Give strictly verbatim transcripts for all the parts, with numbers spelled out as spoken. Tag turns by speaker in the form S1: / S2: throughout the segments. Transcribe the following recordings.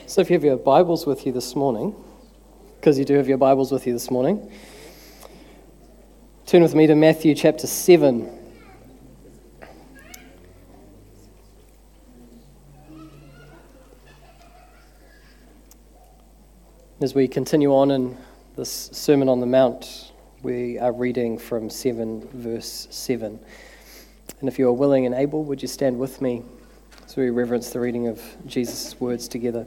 S1: So if you have your Bibles with you this morning, because you do have your Bibles with you this morning, turn with me to Matthew chapter seven. As we continue on in this Sermon on the Mount, we are reading from seven, verse seven. And if you are willing and able, would you stand with me as we reverence the reading of Jesus' words together?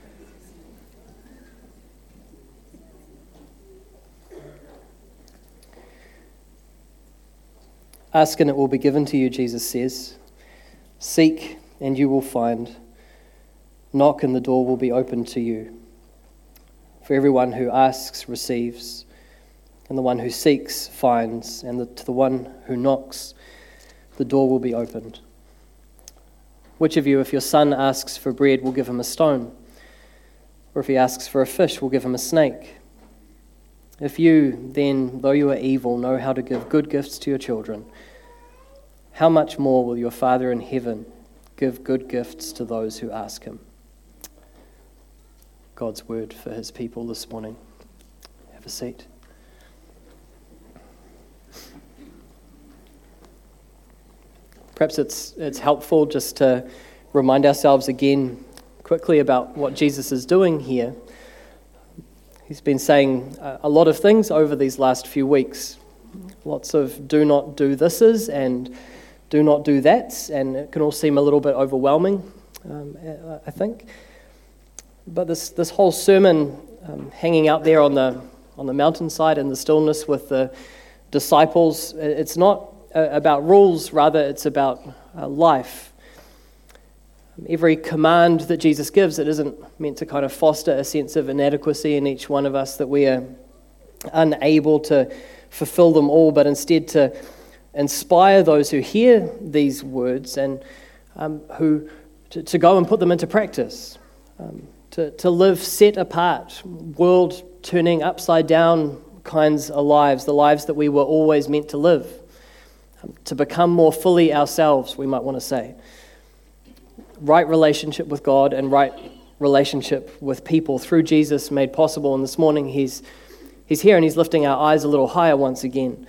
S1: Ask and it will be given to you, Jesus says. Seek and you will find. Knock and the door will be opened to you. For everyone who asks receives, and the one who seeks finds, and the, to the one who knocks, the door will be opened. Which of you, if your son asks for bread, will give him a stone? Or if he asks for a fish, will give him a snake? If you, then, though you are evil, know how to give good gifts to your children, how much more will your Father in heaven give good gifts to those who ask him? God's word for his people this morning. Have a seat. Perhaps it's it's helpful just to remind ourselves again quickly about what Jesus is doing here. He's been saying a lot of things over these last few weeks. Lots of do not do thises and do not do that's, and it can all seem a little bit overwhelming, um, I think. But this this whole sermon um, hanging out there on the on the mountainside in the stillness with the disciples, it's not uh, about rules, rather it's about uh, life. Every command that Jesus gives, it isn't meant to kind of foster a sense of inadequacy in each one of us, that we are unable to fulfill them all, but instead to inspire those who hear these words and um, who to, to go and put them into practice, um, to, to live set apart, world-turning, upside-down kinds of lives, the lives that we were always meant to live, um, to become more fully ourselves, we might want to say. Right relationship with God and right relationship with people through Jesus made possible. And this morning he's he's here and he's lifting our eyes a little higher once again.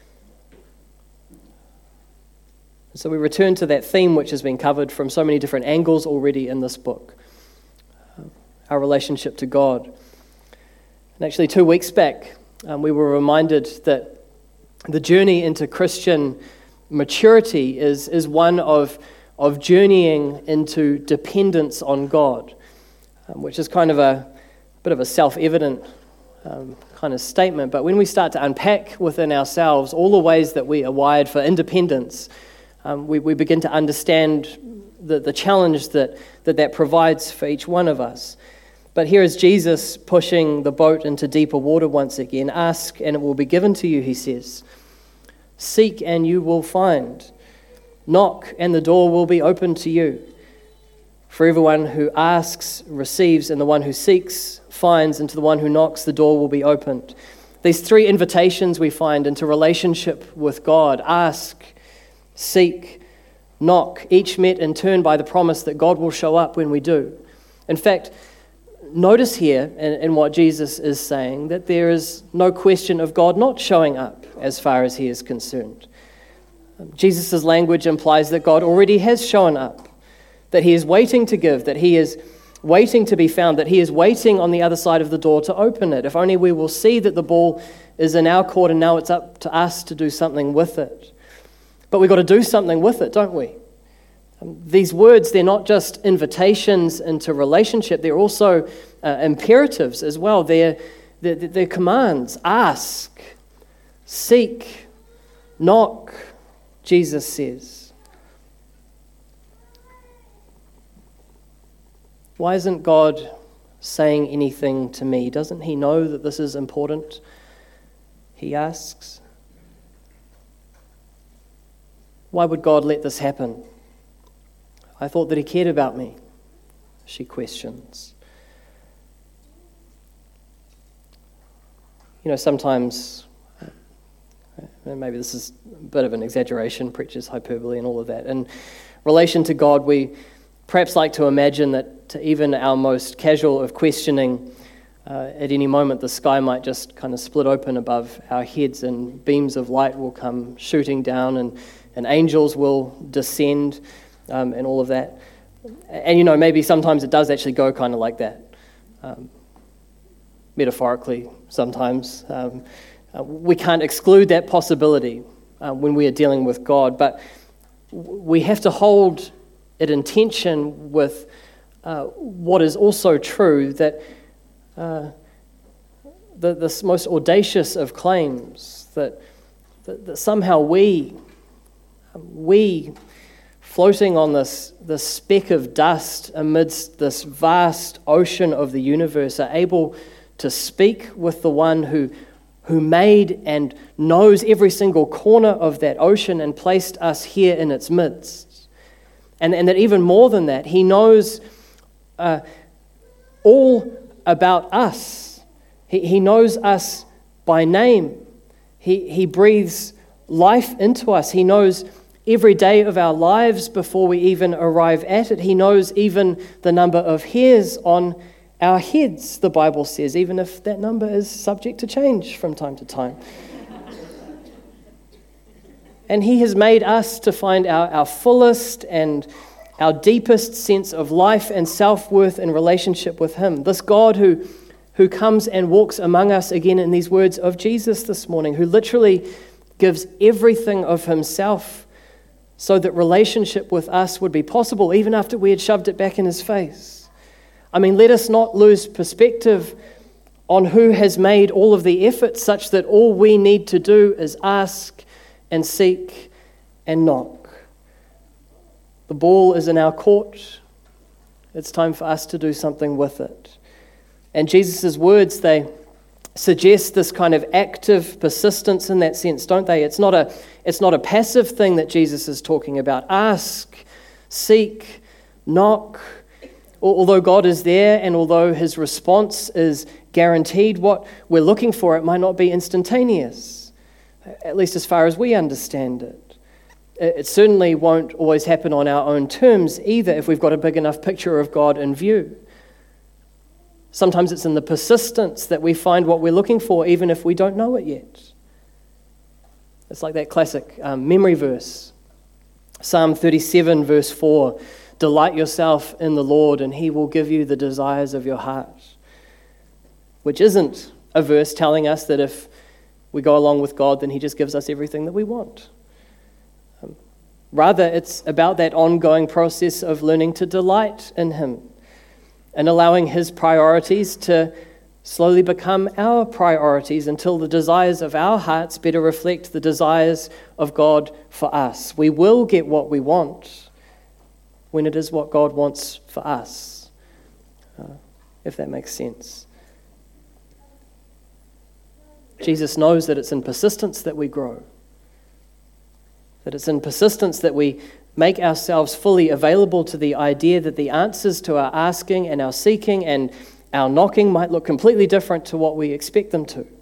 S1: So we return to that theme which has been covered from so many different angles already in this book, our relationship to God. And actually two weeks back um, we were reminded that the journey into Christian maturity is is one of of journeying into dependence on God, um, which is kind of a bit of a self-evident um, kind of statement. But when we start to unpack within ourselves all the ways that we are wired for independence, um, we, we begin to understand the, the challenge that, that that provides for each one of us. But here is Jesus pushing the boat into deeper water once again. Ask and it will be given to you, he says. Seek and you will find. Knock, and the door will be opened to you. For everyone who asks receives, and the one who seeks finds, and to the one who knocks, the door will be opened. These three invitations we find into relationship with God: ask, seek, knock, each met in turn by the promise that God will show up when we do. In fact, notice here in, in what Jesus is saying that there is no question of God not showing up as far as he is concerned. Jesus' language implies that God already has shown up, that he is waiting to give, that he is waiting to be found, that he is waiting on the other side of the door to open it. If only we will see that the ball is in our court and now it's up to us to do something with it. But we've got to do something with it, don't we? Um, these words, they're not just invitations into relationship, they're also uh, imperatives as well. They're, they're, they're commands. Ask, seek, knock, Jesus says. Why isn't God saying anything to me? Doesn't he know that this is important? He asks. Why would God let this happen? I thought that he cared about me, she questions. You know, sometimes, and maybe this is a bit of an exaggeration, preacher's hyperbole and all of that, in relation to God, we perhaps like to imagine that to even our most casual of questioning, uh, at any moment the sky might just kind of split open above our heads and beams of light will come shooting down and, and angels will descend um, and all of that. And, you know, maybe sometimes it does actually go kind of like that. Um, metaphorically, sometimes. Um, uh, we can't exclude that possibility uh, when we are dealing with God, but we have to hold it in tension with uh, what is also true, that uh, the, this most audacious of claims, that, that, that somehow we, we floating on this, this speck of dust amidst this vast ocean of the universe, are able to speak with the one who who made and knows every single corner of that ocean and placed us here in its midst. And, and that even more than that, he knows uh, all about us. He, he knows us by name. He, he breathes life into us. He knows every day of our lives before we even arrive at it. He knows even the number of hairs on our heads, the Bible says, even if that number is subject to change from time to time. And he has made us to find our, our fullest and our deepest sense of life and self-worth in relationship with him. This God who, who comes and walks among us again in these words of Jesus this morning, who literally gives everything of himself so that relationship with us would be possible even after we had shoved it back in his face. I mean, let us not lose perspective on who has made all of the effort such that all we need to do is ask and seek and knock. The ball is in our court. It's time for us to do something with it. And Jesus' words, they suggest this kind of active persistence in that sense, don't they? It's not a, it's not a passive thing that Jesus is talking about. Ask, seek, knock. Although God is there and although his response is guaranteed, what we're looking for, it might not be instantaneous, at least as far as we understand it. It certainly won't always happen on our own terms either if we've got a big enough picture of God in view. Sometimes it's in the persistence that we find what we're looking for, even if we don't know it yet. It's like that classic um, memory verse, Psalm thirty-seven, verse four. Delight yourself in the Lord, and he will give you the desires of your heart. Which isn't a verse telling us that if we go along with God, then he just gives us everything that we want. Um, rather, it's about that ongoing process of learning to delight in him and allowing his priorities to slowly become our priorities until the desires of our hearts better reflect the desires of God for us. We will get what we want when it is what God wants for us, uh, if that makes sense. Jesus knows that it's in persistence that we grow, that it's in persistence that we make ourselves fully available to the idea that the answers to our asking and our seeking and our knocking might look completely different to what we expect them to.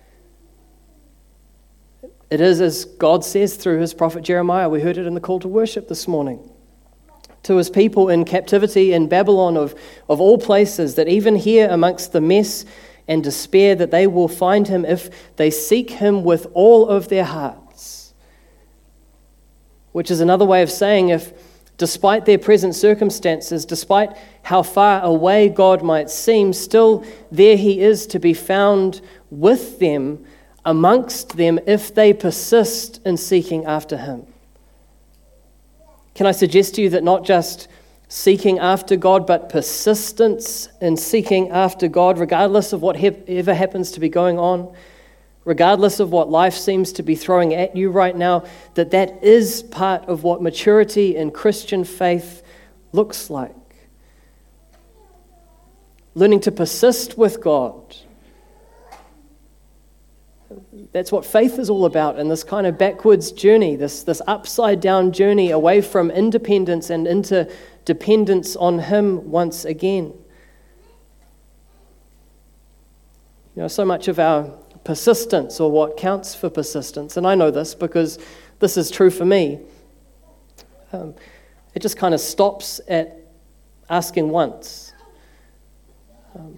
S1: It is as God says through his prophet Jeremiah. We heard it in the call to worship this morning. To his people in captivity in Babylon of, of all places, that even here amongst the mess and despair, that they will find him if they seek him with all of their hearts. Which is another way of saying, if despite their present circumstances, despite how far away God might seem, still there he is to be found with them, amongst them, if they persist in seeking after him. Can I suggest to you that not just seeking after God, but persistence in seeking after God, regardless of whatever happens to be going on, regardless of what life seems to be throwing at you right now, that that is part of what maturity in Christian faith looks like. Learning to persist with God. That's what faith is all about in this kind of backwards journey, this, this upside down journey away from independence and into dependence on him once again. You know, so much of our persistence, or what counts for persistence, and I know this because this is true for me, um, it just kind of stops at asking once. Um,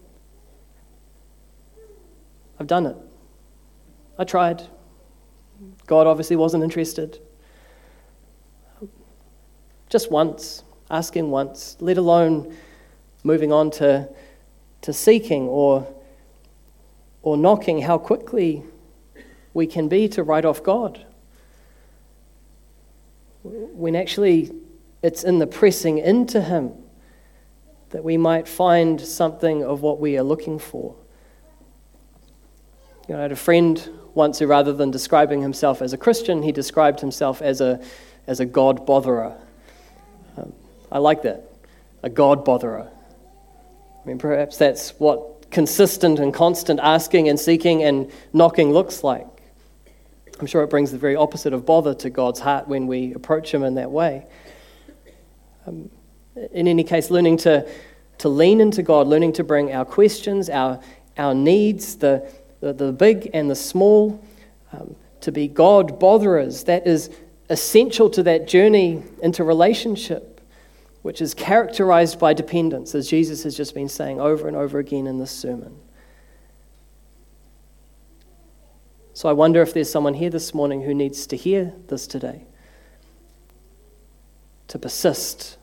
S1: I've done it. I tried. God obviously wasn't interested. Just once, asking once, let alone moving on to, to seeking or, or knocking, how quickly we can be to write off God. When actually it's in the pressing into Him that we might find something of what we are looking for. You know, I had a friend once who, rather than describing himself as a Christian, he described himself as a as a God botherer. Um, I like that, a God botherer. I mean, perhaps that's what consistent and constant asking and seeking and knocking looks like. I'm sure it brings the very opposite of bother to God's heart when we approach Him in that way. Um, in any case, learning to to lean into God, learning to bring our questions, our our needs, the the, the big and the small, um, to be God botherers, that is essential to that journey into relationship, which is characterized by dependence, as Jesus has just been saying over and over again in this sermon. So I wonder if there's someone here this morning who needs to hear this today. To persist.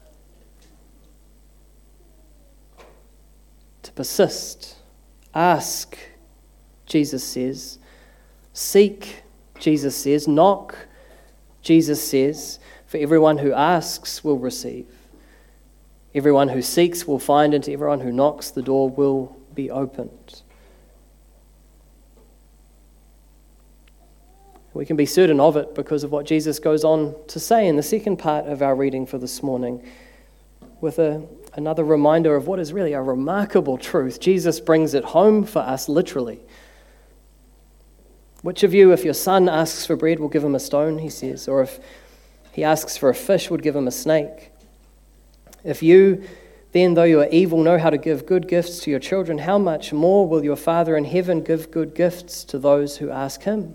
S1: To persist. Ask, Jesus says. Seek, Jesus says. Knock, Jesus says. For everyone who asks will receive. Everyone who seeks will find, and to everyone who knocks, the door will be opened. We can be certain of it because of what Jesus goes on to say in the second part of our reading for this morning, with a, another reminder of what is really a remarkable truth. Jesus brings it home for us literally. Which of you, if your son asks for bread, will give him a stone, he says, or if he asks for a fish, would give him a snake? If you, then, though you are evil, know how to give good gifts to your children, how much more will your Father in heaven give good gifts to those who ask Him?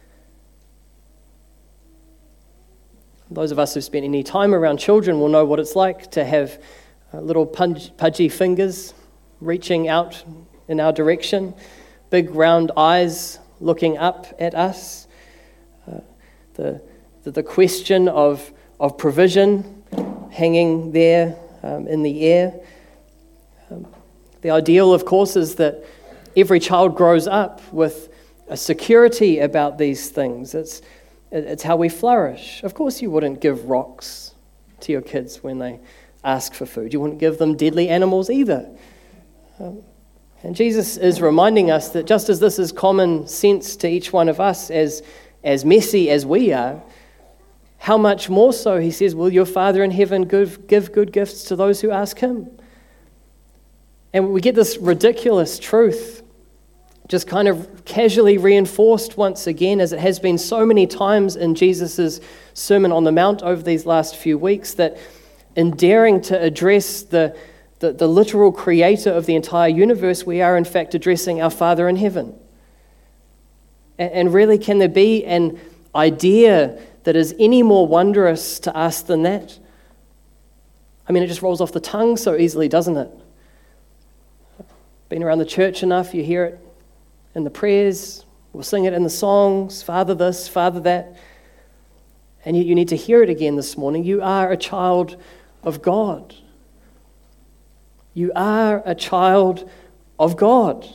S1: Those of us who've spent any time around children will know what it's like to have uh, little pudgy, pudgy fingers reaching out in our direction, big round eyes looking up at us. Uh, the, the the question of of provision hanging there um, in the air. Um, the ideal, of course, is that every child grows up with a security about these things. It's It's how we flourish. Of course, you wouldn't give rocks to your kids when they ask for food. You wouldn't give them deadly animals either. Um, and Jesus is reminding us that just as this is common sense to each one of us, as, as messy as we are, how much more so, he says, will your Father in heaven give, give good gifts to those who ask Him? And we get this ridiculous truth just kind of casually reinforced once again, as it has been so many times in Jesus' Sermon on the Mount over these last few weeks, that in daring to address the, the, the literal creator of the entire universe, we are in fact addressing our Father in heaven. And, and really, can there be an idea that is any more wondrous to us than that? I mean, it just rolls off the tongue so easily, doesn't it? Been around the church enough, you hear it in the prayers, we'll sing it in the songs, Father this, Father that. And you, you need to hear it again this morning. You are a child of God. You are a child of God.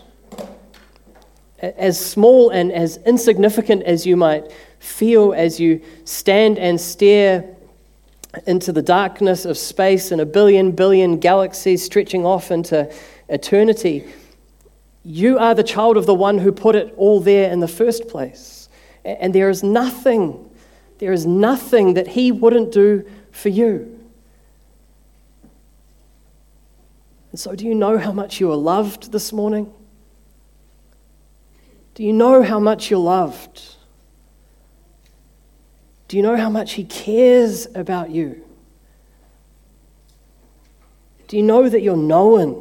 S1: As small and as insignificant as you might feel as you stand and stare into the darkness of space and a billion, billion galaxies stretching off into eternity, you are the child of the one who put it all there in the first place. And there is nothing, there is nothing that He wouldn't do for you. And so do you know how much you are loved this morning? Do you know how much you're loved? Do you know how much He cares about you? Do you know that you're known?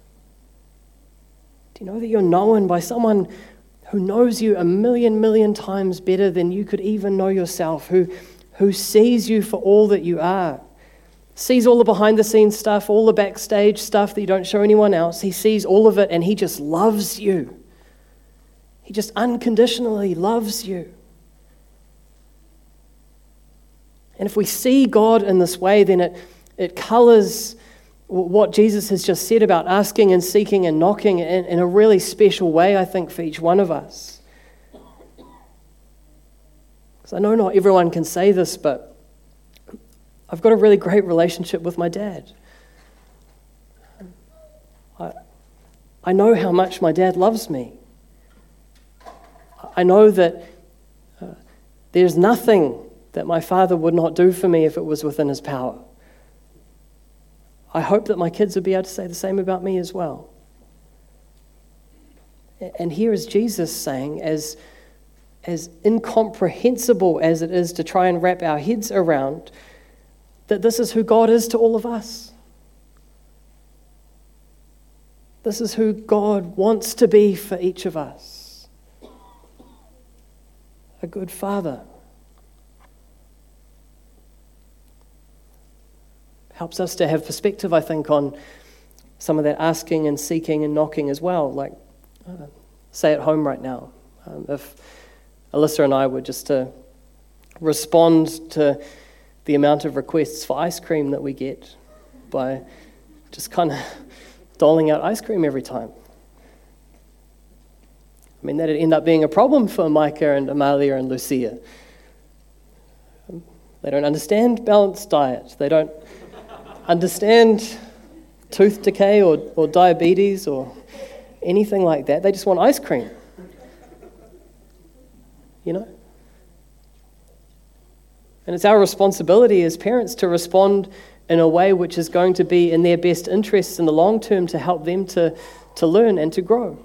S1: Do you know that you're known by someone who knows you a million, million times better than you could even know yourself, who, who sees you for all that you are, sees all the behind-the-scenes stuff, all the backstage stuff that you don't show anyone else. He sees all of it, and he just loves you. He just unconditionally loves you. And if we see God in this way, then it, it colors what Jesus has just said about asking and seeking and knocking in, in a really special way, I think, for each one of us. Because I know not everyone can say this, but I've got a really great relationship with my dad. I, I know how much my dad loves me. I know that uh, there's nothing that my father would not do for me if it was within his power. I hope that my kids would be able to say the same about me as well. And here is Jesus saying, as, as incomprehensible as it is to try and wrap our heads around, that this is who God is to all of us. This is who God wants to be for each of us. A good father. Helps us to have perspective, I think, on some of that asking and seeking and knocking as well. Like, uh, say at home right now, um, if Alyssa and I were just to respond to the amount of requests for ice cream that we get by just kind of doling out ice cream every time. I mean, that'd end up being a problem for Micah and Amalia and Lucia. Um, they don't understand balanced diet. They don't understand tooth decay or, or diabetes or anything like that. They just want ice cream. You know? And it's our responsibility as parents to respond in a way which is going to be in their best interests in the long term to help them to, to learn and to grow.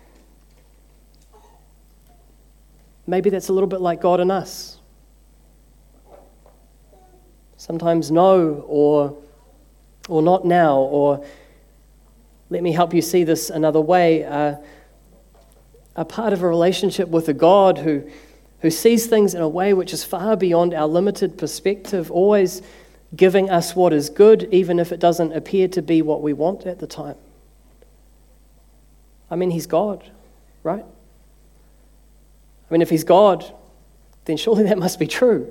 S1: Maybe that's a little bit like God and us. Sometimes no, or or not now, or let me help you see this another way. Uh, a part of a relationship with a God who, who sees things in a way which is far beyond our limited perspective, always giving us what is good, even if it doesn't appear to be what we want at the time. I mean, he's God, right? I mean, if he's God, then surely that must be true.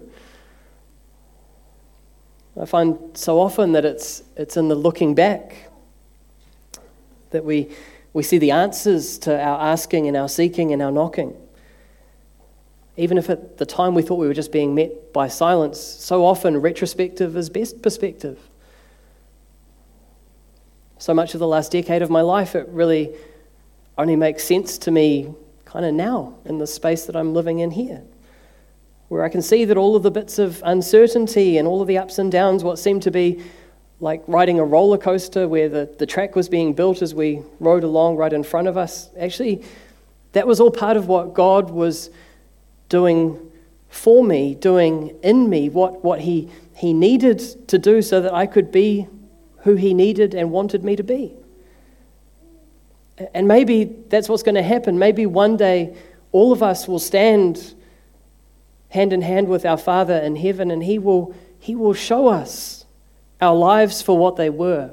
S1: I find so often that it's it's in the looking back that we we see the answers to our asking and our seeking and our knocking. Even if at the time we thought we were just being met by silence, so often retrospective is best perspective. So much of the last decade of my life, it really only makes sense to me kind of now in the space that I'm living in here, where I can see that all of the bits of uncertainty and all of the ups and downs, what seemed to be like riding a roller coaster where the, the track was being built as we rode along right in front of us, actually, that was all part of what God was doing for me, doing in me, what, what he, he needed to do so that I could be who he needed and wanted me to be. And maybe that's what's going to happen. Maybe one day all of us will stand hand in hand with our Father in heaven, and he will he will show us our lives for what they were.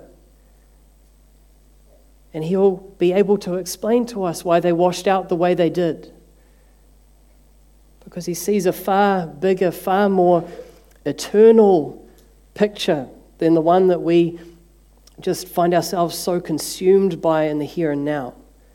S1: And he'll be able to explain to us why they washed out the way they did. Because he sees a far bigger, far more eternal picture than the one that we just find ourselves so consumed by in the here and now.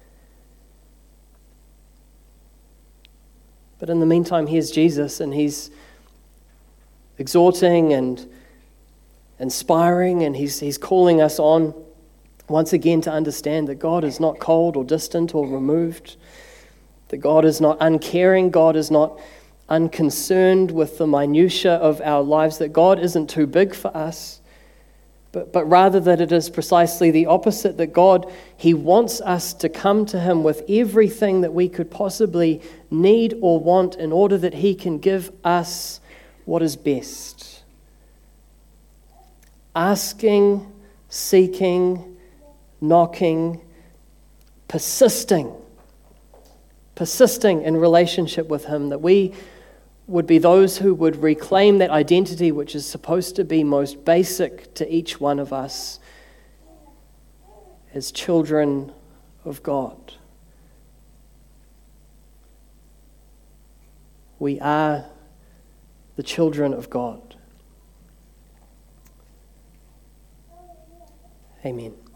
S1: But in the meantime, here's Jesus, and he's exhorting and inspiring, and he's he's calling us on once again to understand that God is not cold or distant or removed, that God is not uncaring, God is not unconcerned with the minutiae of our lives, that God isn't too big for us, but, but rather that it is precisely the opposite, that God, he wants us to come to him with everything that we could possibly need or want in order that he can give us what is best. Asking, seeking, knocking, persisting, persisting in relationship with him, that we would be those who would reclaim that identity which is supposed to be most basic to each one of us as children of God. We are the children of God. Amen.